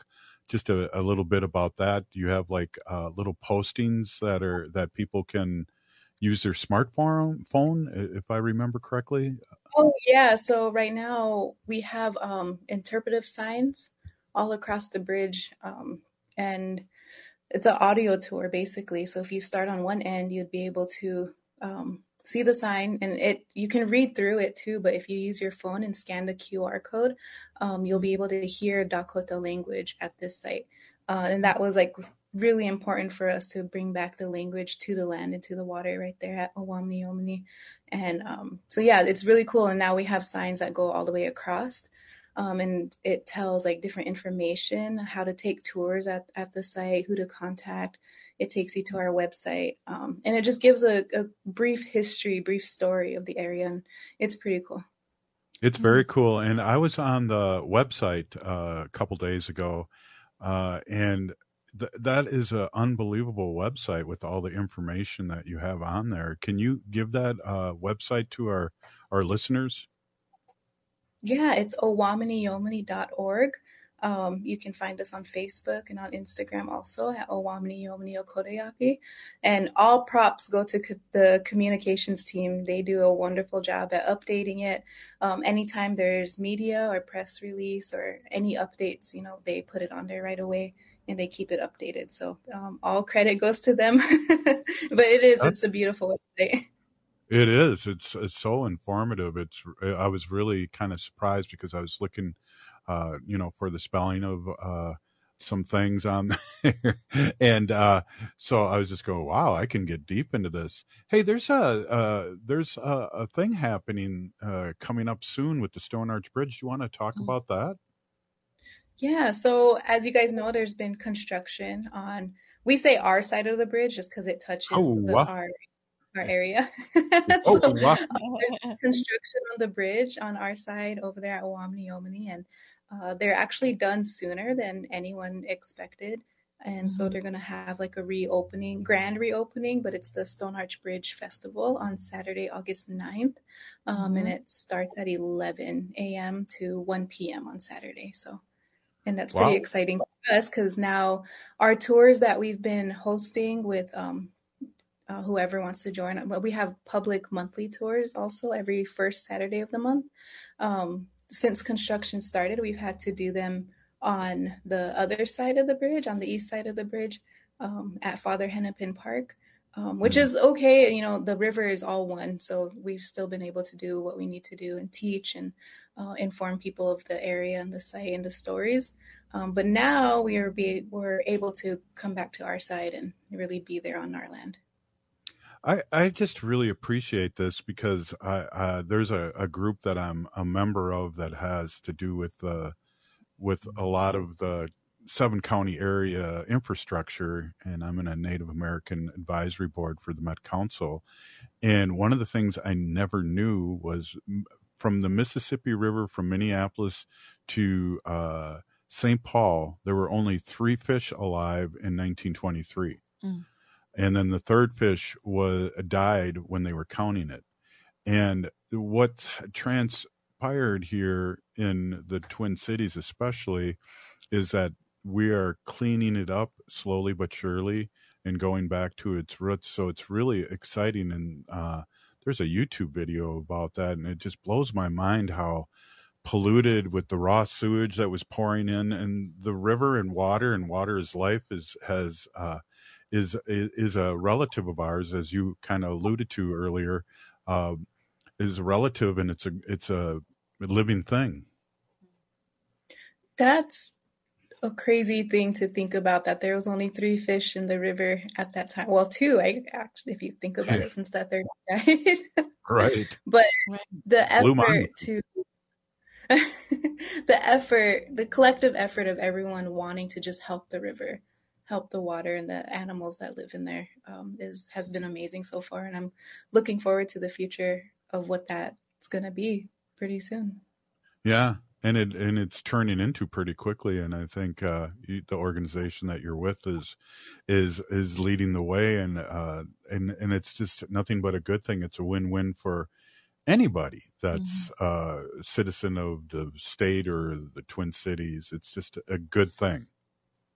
just a little bit about that. Do you have like little postings that people can use their smartphone, if I remember correctly? Oh, yeah. So right now we have interpretive signs all across the bridge. And it's an audio tour, basically. So if you start on one end, you'd be able to see the sign, and you can read through it too. But if you use your phone and scan the QR code, you'll be able to hear Dakota language at this site. And that was like really important for us to bring back the language to the land and to the water right there at Owamni Yomani. And so, yeah, it's really cool. And now we have signs that go all the way across. And it tells like different information, how to take tours at the site, who to contact. It takes you to our website. And it just gives a brief story of the area. And it's pretty cool. It's very cool. And I was on the website a couple days ago, and that is an unbelievable website with all the information that you have on there. Can you give that website to our listeners? Yeah, it's owaminiyomani.org. You can find us on Facebook and on Instagram also at Owamni Yomani Okodayapi. And all props go to the communications team. They do a wonderful job at updating it. Anytime there's media or press release or any updates, they put it on there right away and they keep it updated. So all credit goes to them. But it's a beautiful website. It is. It's so informative. I was really kind of surprised because I was looking, for the spelling of some things on there, and so I was just going, "Wow, I can get deep into this." Hey, there's a thing happening coming up soon with the Stone Arch Bridge. Do you want to talk about that? Yeah. So as you guys know, there's been construction on. We say our side of the bridge just because it touches our area. So, there's construction on the bridge on our side over there at Owamni Yomani, and they're actually done sooner than anyone expected. And so they're going to have like a grand reopening, but it's the Stone Arch Bridge Festival on Saturday, August 9th. And it starts at 11 a.m. to 1 p.m. on Saturday. So, and that's pretty exciting for us because now our tours that we've been hosting with whoever wants to join. But we have public monthly tours also every first Saturday of the month. Since construction started, we've had to do them on the other side of the bridge, on the east side of the bridge, at Father Hennepin Park, which is okay. The river is all one. So we've still been able to do what we need to do and teach and inform people of the area and the site and the stories. But now we're able to come back to our side and really be there on our land. I just really appreciate this because there's a group that I'm a member of that has to do with a lot of the 7-county area infrastructure, and I'm in a Native American advisory board for the Met Council. And one of the things I never knew was from the Mississippi River from Minneapolis to St. Paul, there were only 3 fish alive in 1923. And then the third fish died when they were counting it. And what's transpired here in the Twin Cities especially is that we are cleaning it up slowly but surely and going back to its roots. So it's really exciting. And there's a YouTube video about that. And it just blows my mind how polluted with the raw sewage that was pouring in. And the river and water is life is a relative of ours, as you kind of alluded to earlier, is a relative, and it's a living thing. That's a crazy thing to think about, that there was only 3 fish in the river at that time. Well, 2, if you think about it, since that third died. Right. But the effort the collective effort of everyone wanting to just help the river, help the water and the animals that live in there has been amazing so far. And I'm looking forward to the future of what that's going to be pretty soon. Yeah. And it's turning into pretty quickly. And I think the organization that you're with is leading the way. And it's just nothing but a good thing. It's a win-win for anybody that's a citizen of the state or the Twin Cities. It's just a good thing.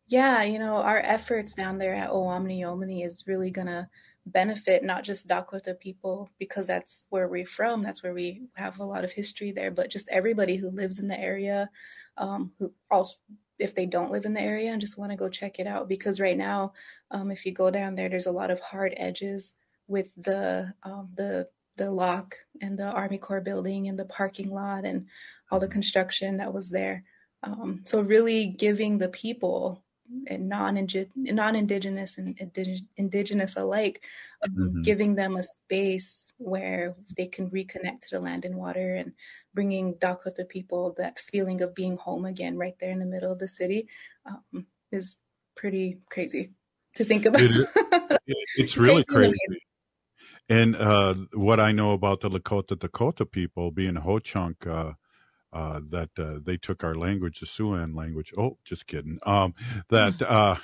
Yeah, our efforts down there at Owamni is really going to benefit not just Dakota people, because that's where we're from, that's where we have a lot of history there, but just everybody who lives in the area, who also, if they don't live in the area and just want to go check it out. Because right now, if you go down there's a lot of hard edges with the lock and the Army Corps building and the parking lot and all the construction that was there. So really giving the people, and non-Indigenous and Indigenous alike, giving them a space where they can reconnect to the land and water, and bringing Dakota people that feeling of being home again right there in the middle of the city is pretty crazy to think about. It's really crazy. And what I know about the Lakota Dakota people being Ho-Chunk, that they took our language, the Siouan language. Oh, just kidding. The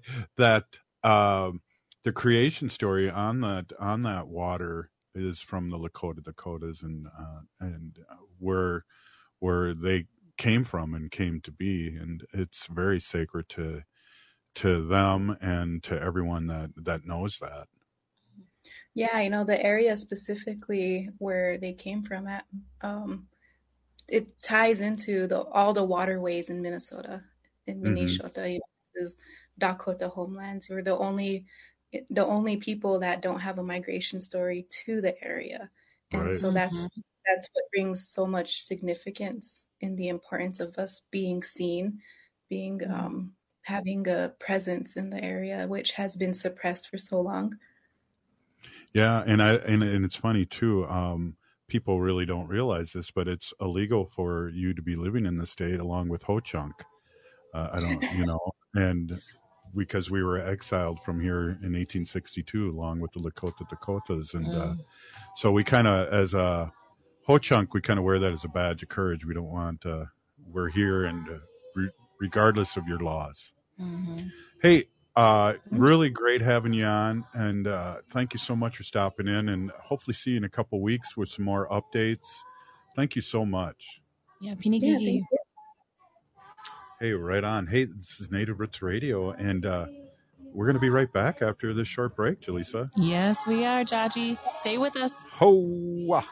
creation story on that water is from the Lakota Dakotas, and where they came from and came to be, and it's very sacred to them and to everyone that knows that. Yeah, the area specifically where they came from at. It ties into all the waterways in Minnesota, in Minnesota. This is Dakota homelands. We're the only people that don't have a migration story to the area, and so that's what brings so much significance in the importance of us being seen, being having a presence in the area, which has been suppressed for so long. Yeah, and it's funny too. People really don't realize this, but it's illegal for you to be living in the state along with Ho-Chunk. I don't, and because we were exiled from here in 1862 along with the Lakota Dakotas. And so we kind of, as a Ho-Chunk, we kind of wear that as a badge of courage. We don't want, we're here, and regardless of your laws. Hey, really great having you on, and thank you so much for stopping in, and hopefully see you in a couple weeks with some more updates. Thank you so much. Yeah, Pinigigi. Hey, right on. Hey, this is Native Roots Radio, and we're going to be right back after this short break, Jaleesa. Yes, we are, Jaji. Stay with us. Ho!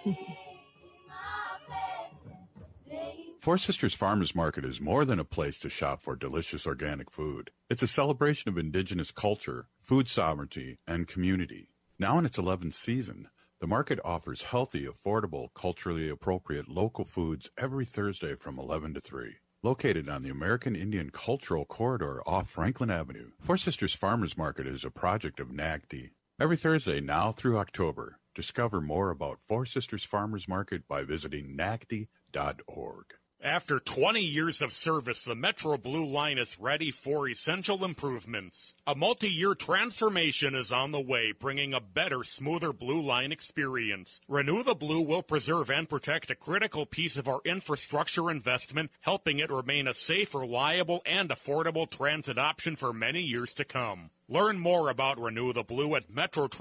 Four Sisters Farmers Market is more than a place to shop for delicious organic food. It's a celebration of Indigenous culture, food sovereignty, and community. Now in its 11th season, the market offers healthy, affordable, culturally appropriate local foods every Thursday from 11 to 3. Located on the American Indian Cultural Corridor off Franklin Avenue, Four Sisters Farmers Market is a project of NAGD. Every Thursday now through October, discover more about Four Sisters Farmers Market by visiting nagd.org. After 20 years of service, the Metro Blue line is ready for essential improvements. A multi-year transformation is on the way, bringing a better, smoother Blue line experience. Renew the Blue will preserve and protect a critical piece of our infrastructure investment, helping it remain a safe, reliable, and affordable transit option for many years to come. Learn more about Renew the Blue at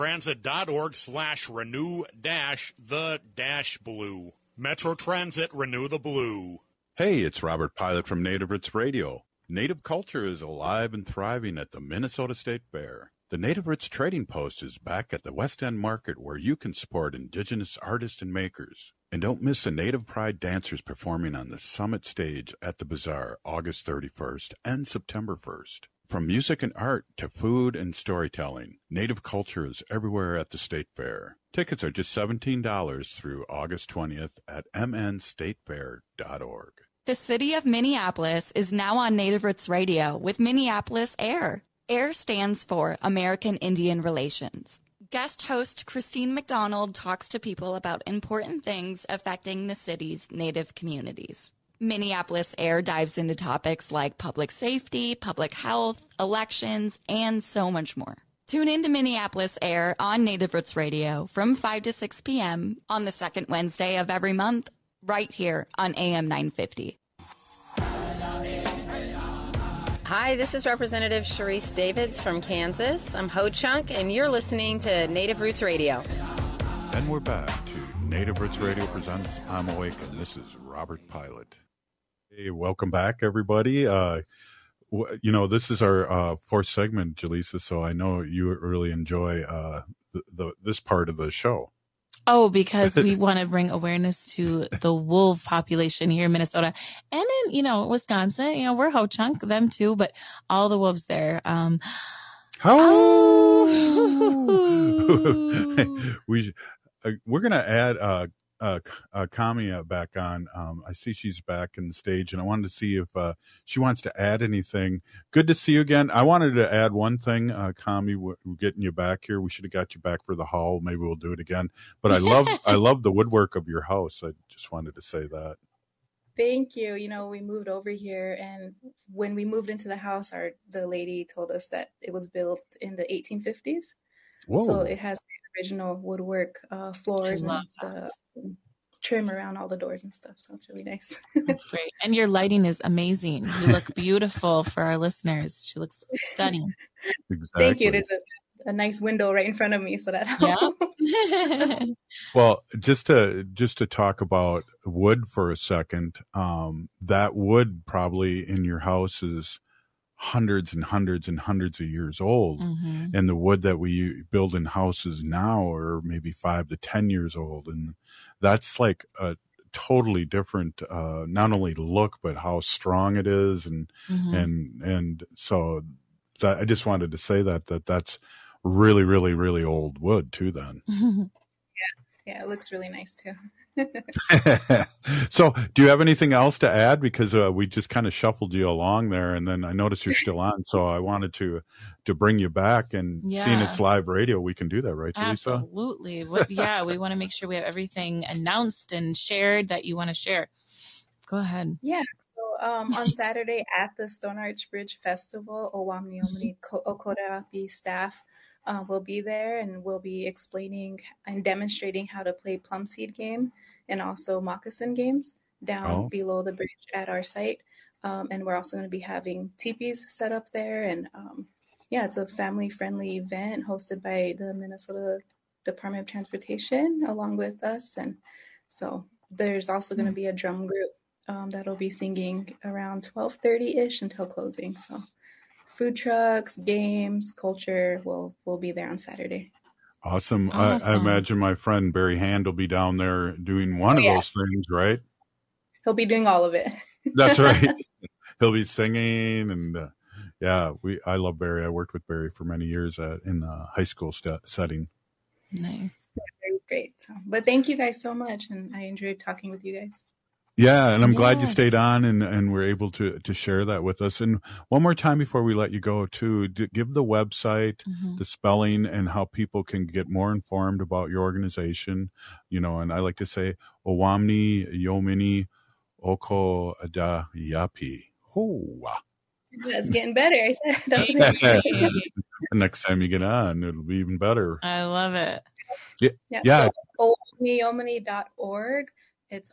metrotransit.org/renew-the-blue. Metro Transit, Renew the Blue. Hey, it's Robert Pilot from Native Roots Radio. Native culture is alive and thriving at the Minnesota State Fair. The Native Roots Trading Post is back at the West End Market, where you can support Indigenous artists and makers. And don't miss the Native Pride dancers performing on the Summit stage at the Bazaar August 31st and September 1st. From music and art to food and storytelling, Native culture is everywhere at the State Fair. Tickets are just $17 through August 20th at mnstatefair.org. The city of Minneapolis is now on Native Roots Radio with Minneapolis AIR. AIR stands for American Indian Relations. Guest host Christine McDonald talks to people about important things affecting the city's Native communities. Minneapolis AIR dives into topics like public safety, public health, elections, and so much more. Tune in to Minneapolis AIR on Native Roots Radio from 5 to 6 p.m. on the second Wednesday of every month, right here on AM 950. Hi, this is Representative Sharice Davids from Kansas. I'm Ho-Chunk, and you're listening to Native Roots Radio. And we're back to Native Roots Radio presents I'm Awake, and this is Robert Pilot. Hey, welcome back, everybody. this is our fourth segment, Jaleesa, so I know you really enjoy this part of the show. Oh, because we want to bring awareness to the wolf population here in Minnesota and in, Wisconsin. We're Ho-Chunk, them too, but all the wolves there. We're going to add Kami back on. I see she's back in the stage, and I wanted to see if she wants to add anything. Good to see you again. I wanted to add one thing, Kami. We're getting you back here. We should have got you back for the haul. Maybe we'll do it again. But I love the woodwork of your house. I just wanted to say that. Thank you. We moved over here, and when we moved into the house, the lady told us that it was built in the 1850s. Whoa. So it has the original woodwork floors and the trim around all the doors and stuff. So it's really nice. That's great. And your lighting is amazing. You look beautiful for our listeners. She looks stunning. Exactly. Thank you. There's a nice window right in front of me, so that helps. Yeah. Well, just to talk about wood for a second, that wood probably in your house is hundreds and hundreds and hundreds of years old. Mm-hmm. And the wood that we build in houses now are maybe 5 to 10 years old. And that's like a totally different, not only look, but how strong it is. And, mm-hmm. and so that, I just wanted to say that's really, really, really old wood too then. Yeah, it looks really nice too. So do you have anything else to add? Because we just kind of shuffled you along there, and then I noticed you're still on, so I wanted to bring you back, and seeing it's live radio, we can do that, right, Jaleesa? Absolutely. We want to make sure we have everything announced and shared that you want to share. Go ahead. Yeah, so on Saturday at the Stone Arch Bridge Festival, Owamni Omni Okodapi staff will be there, and we'll be explaining and demonstrating how to play plum seed game and also moccasin games down below the bridge at our site. And we're also going to be having teepees set up there. And it's a family-friendly event hosted by the Minnesota Department of Transportation along with us. And so there's also going to be a drum group that'll be singing around 12:30-ish until closing. So food trucks, games, culture will be there on Saturday. Awesome. I imagine my friend Barry Hand will be down there doing one of those things, right? He'll be doing all of it. That's right. He'll be singing, and I love Barry. I worked with Barry for many years in the high school setting. Nice. It was great. But thank you guys so much, and I enjoyed talking with you guys. Yeah, and I'm glad you stayed on and were able to share that with us. And one more time before we let you go, too, give the website, the spelling, and how people can get more informed about your organization. And I like to say, Owamni Yomini Oko Ada Yapi. That's getting better. I said that's great. Next time you get on, it'll be even better. I love it. Yeah. So, owamniyomini.org. It's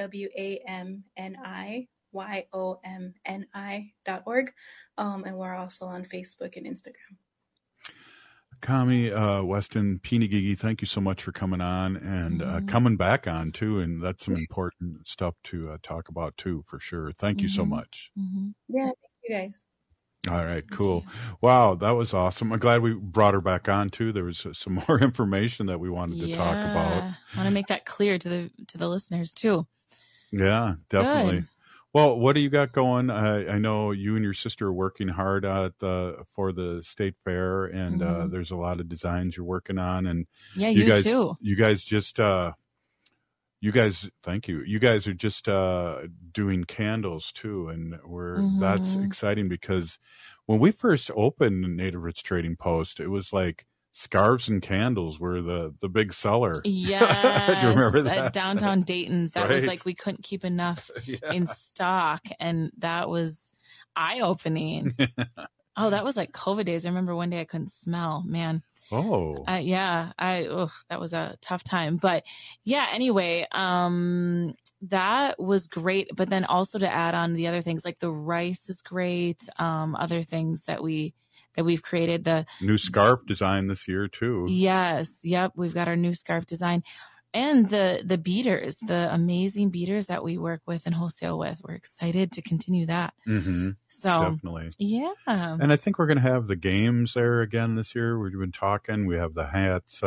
OWAMNIYOMNI.org. And we're also on Facebook and Instagram. Kami Weston Pinigigi, thank you so much for coming on and coming back on, too. And that's some important stuff to talk about, too, for sure. Thank you so much. Yeah, thank you guys. All right, cool. Wow, that was awesome. I'm glad we brought her back on, too. There was some more information that we wanted to talk about. I want to make that clear to the listeners, too. Yeah, definitely. Good. Well, what do you got going? I know you and your sister are working hard for the state fair, and there's a lot of designs you're working on. And you guys, too. You guys just... thank you. You guys are just doing candles too, and that's exciting because when we first opened Native Roots Trading Post, it was like scarves and candles were the big seller. Yes, do you remember that? At downtown Dayton's, that was like we couldn't keep enough in stock, and that was eye-opening. Oh, that was like COVID days. I remember one day I couldn't smell, man. Oh, that was a tough time, but anyway, that was great. But then also to add on the other things, like the rice is great. Other things that we've created, the new scarf design this year too. Yes. Yep. We've got our new scarf design. And the beaters, the amazing beaters that we work with and wholesale with. We're excited to continue that. Mm-hmm. So definitely. Yeah. And I think we're going to have the games there again this year. We've been talking. We have the hats,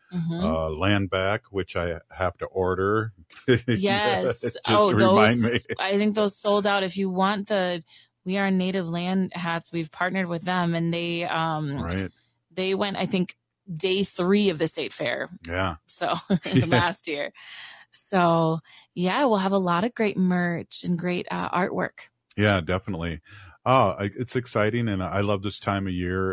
land back, which I have to order. Yes. Just those, remind me. I think those sold out. If you want the We Are Native Land hats, we've partnered with them, and they they went, I think, day 3 of the state fair. Yeah. So last year. So yeah, we'll have a lot of great merch and great artwork. Yeah, definitely. It's exciting. And I love this time of year.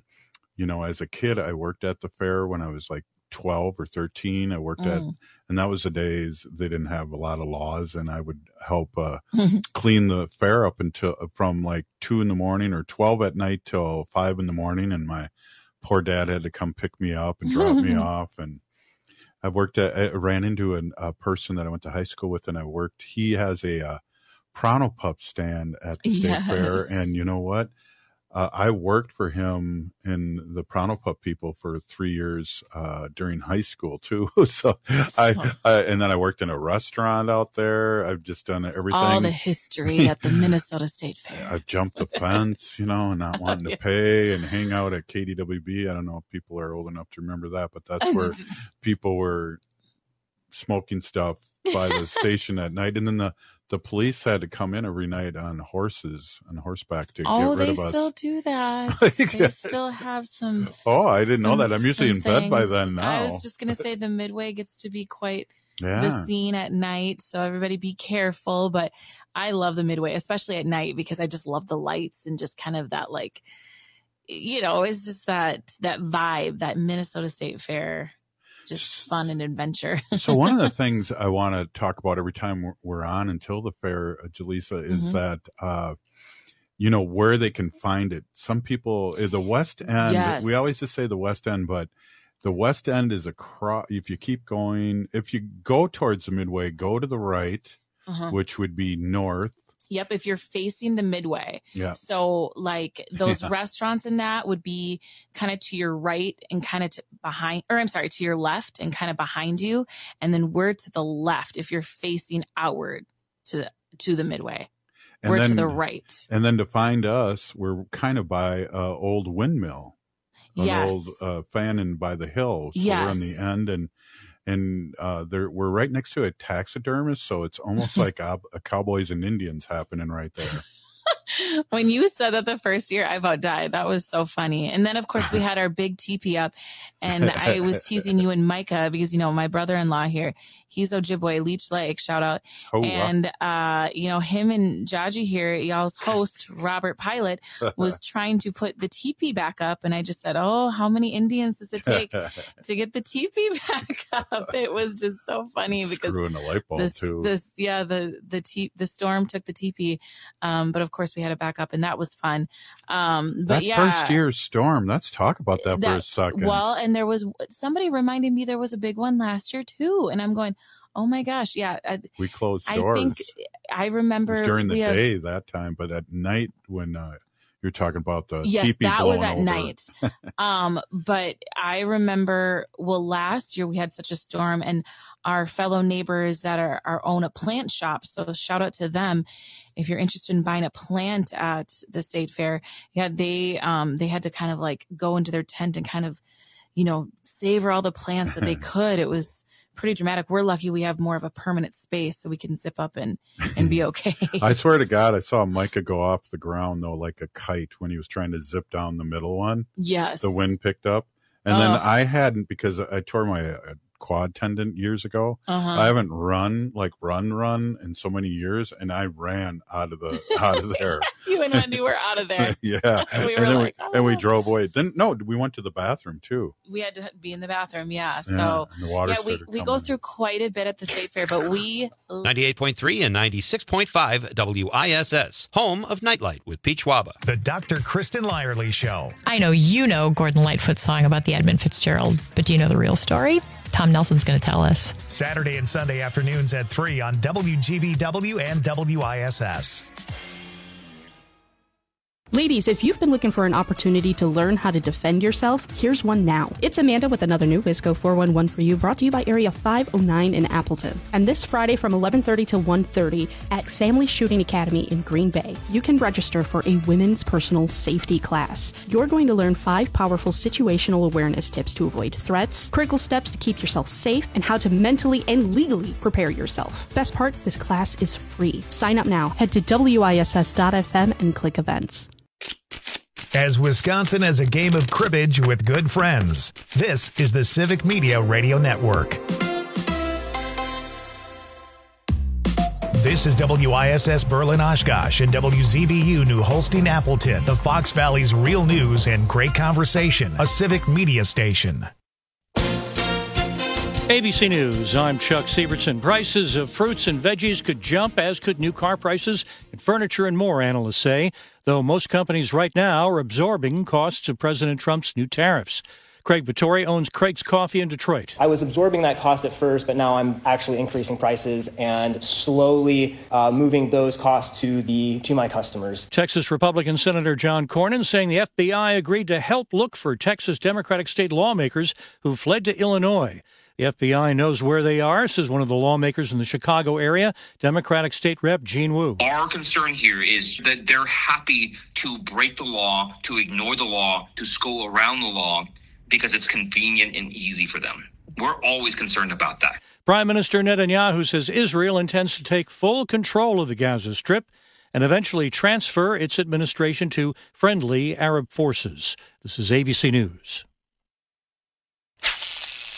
As a kid, I worked at the fair when I was like 12 or 13. I worked and that was the days they didn't have a lot of laws, and I would help clean the fair up from like 2 a.m. or 12 at night till 5 a.m. And my poor dad had to come pick me up and drop me off. And I ran into a person that I went to high school with, and he has a Pronto Pup stand at the state fair. And you know what? I worked for him and the Pronto Pup people for 3 years during high school too. So and then I worked in a restaurant out there. I've just done everything. All the history at the Minnesota State Fair. I've jumped the fence, and not wanting to pay, and hang out at KDWB. I don't know if people are old enough to remember that, but that's where people were smoking stuff by the station at night. And then the police had to come in every night on horseback to get rid of us. They still do that. They still have some. Oh, I didn't know that. I'm usually in bed by then now. I was just going to say the Midway gets to be quite the scene at night. So everybody be careful. But I love the Midway, especially at night, because I just love the lights and just kind of that, like, it's just that vibe, that Minnesota State Fair. Just fun and adventure. So one of the things I want to talk about every time we're on until the fair, Jaleesa, is that, where they can find it. Some people, the West End, we always just say the West End, but the West End is if you keep going, if you go towards the Midway, go to the right, which would be north. Yep, if you're facing the Midway. Yeah. So like those restaurants in that would be kind of to your right and kind of to your left and kind of behind you. And then we're to the left if you're facing outward to the Midway. We're to the right. And then to find us, we're kind of by Old Windmill. Old Fannin by the hill. So we're on the end, and we're right next to a taxidermist, so it's almost like a Cowboys and Indians happening right there. When you said that the first year, I about died. That was so funny. And then, of course, we had our big teepee up, and I was teasing you and Micah because, my brother-in-law here, he's Ojibwe, Leech Lake, shout out. Oh, and, him and Jaji here, y'all's host, Robert Pilot, was trying to put the teepee back up. And I just said, how many Indians does it take to get the teepee back up? It was just so funny because screwing the light bulb too. The storm took the teepee. But of course we had it back up, and that was fun. First year storm, let's talk about that for a second. Well, and there was somebody reminded me there was a big one last year too, and I'm going, oh my gosh, yeah. We closed doors. I think I remember during the day that time, but at night when you're talking about the teepees that was at over. night. But I remember, last year we had such a storm, and our fellow neighbors that own a plant shop. So shout out to them. If you're interested in buying a plant at the state fair, they had to kind of like go into their tent and kind of, savor all the plants that they could. It was pretty dramatic. We're lucky we have more of a permanent space so we can zip up and be okay. I swear to God, I saw Micah go off the ground though, like a kite when he was trying to zip down the middle one. Yes. The wind picked up. And then I hadn't, because I tore my quad tendon years ago. I haven't run in so many years, and I ran out of there. You and Wendy were out of there. Yeah. And we drove away. Then we went to the bathroom too. We had to be in the bathroom. Yeah. So and the water we go through quite a bit at the state fair, but we 98.3 and 96.5 WISS, home of Nightlight with Peach Waba. The Dr. Kristen Lyerly Show. I know you know Gordon Lightfoot's song about the Edmund Fitzgerald, but do you know the real story? Tom Nelson's going to tell us. Saturday and Sunday afternoons at 3 on WGBW and WISS. Ladies, if you've been looking for an opportunity to learn how to defend yourself, here's one now. It's Amanda with another new Wisco 411 for you, brought to you by Area 509 in Appleton. And this Friday from 11:30 to 1:30 at Family Shooting Academy in Green Bay, you can register for a women's personal safety class. You're going to learn 5 powerful situational awareness tips to avoid threats, critical steps to keep yourself safe, and how to mentally and legally prepare yourself. Best part, this class is free. Sign up now. Head to wiss.fm and click events. As Wisconsin has a game of cribbage with good friends, this is the Civic Media Radio Network. This is WISS Berlin Oshkosh and WZBU New Holstein Appleton, the Fox Valley's real news and great conversation, a Civic Media station. ABC News, I'm Chuck Sievertson. Prices of fruits and veggies could jump, as could new car prices and furniture and more, analysts say, though most companies right now are absorbing costs of President Trump's new tariffs. Craig Vittori owns Craig's Coffee in Detroit. I was absorbing that cost at first, but now I'm actually increasing prices and slowly moving those costs to my customers. Texas Republican Senator John Cornyn saying the FBI agreed to help look for Texas Democratic state lawmakers who fled to Illinois. The FBI knows where they are, says one of the lawmakers in the Chicago area, Democratic State Rep Gene Wu. Our concern here is that they're happy to break the law, to ignore the law, to go around the law because it's convenient and easy for them. We're always concerned about that. Prime Minister Netanyahu says Israel intends to take full control of the Gaza Strip and eventually transfer its administration to friendly Arab forces. This is ABC News.